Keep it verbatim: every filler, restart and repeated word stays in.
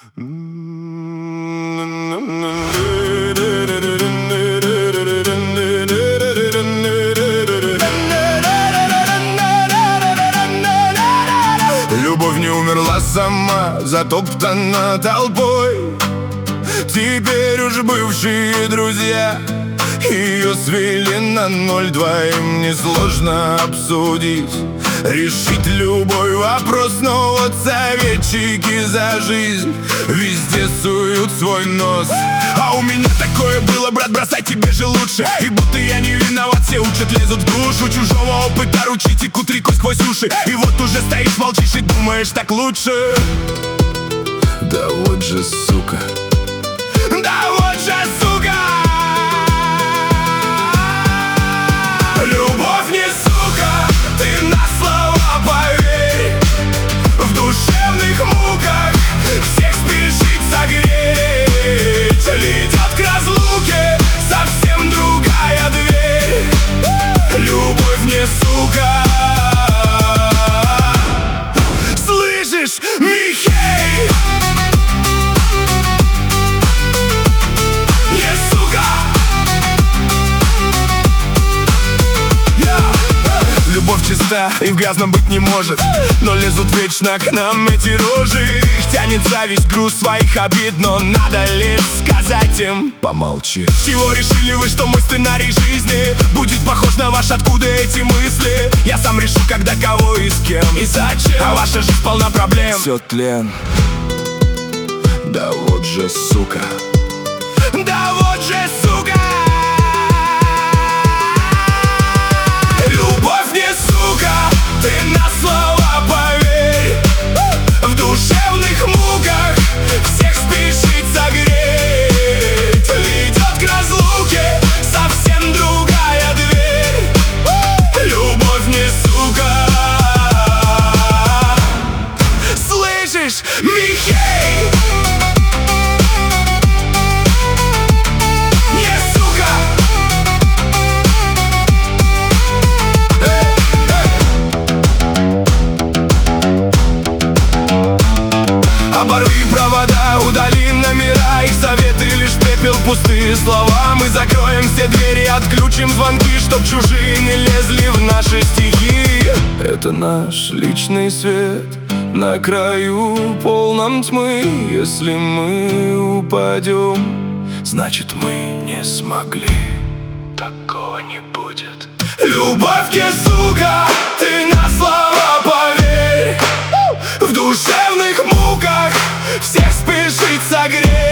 Любовь не умерла сама, затоптана толпой. Теперь уж бывшие друзья ее свели на ноль. Двоим несложно обсудить, решить любой вопрос. Но вот советчики за жизнь везде суют свой нос. А у меня такое было, брат, бросай, тебе же лучше. И будто я не виноват, все учат, лезут в душу. Чужого опыта ручей текут рекой сквозь уши. И вот уже стоишь, молчишь и думаешь, так лучше. Да вот же сука. Да вот же сука. Любовь не сука, ты на слова поверь. В душевных муках всех спешит согреть. Летят к разлуке совсем другая дверь. Любовь не сука. Слышишь, Михей? Любовь чиста и в грязном быть не может, но лезут вечно к нам эти рожи. Их тянет зависть, груз своих обид, но надо лишь сказать им: помолчи. Чего решили вы, что мой сценарий жизни будет похож на ваш? Откуда эти мысли? Я сам решу, когда, кого и с кем и зачем. А ваша жизнь полна проблем. Все тлен. Да вот же сука. Да вот же сука. Любовь не сука, ты на слова поверь. В душевных муках всех спешит согреть. Ведет к разлуке совсем другая дверь. Любовь не сука. Слышишь, Михей? Оборви провода, удали номера. Их советы лишь пепел, пустые слова. Мы закроем все двери, отключим звонки, чтоб чужие не лезли в наши стихи. Это наш личный свет на краю полном тьмы. Если мы упадем, значит мы не смогли. Такого не будет. Любовь не сука, ты на слова поверь. В душевных муках всех спешит согреть.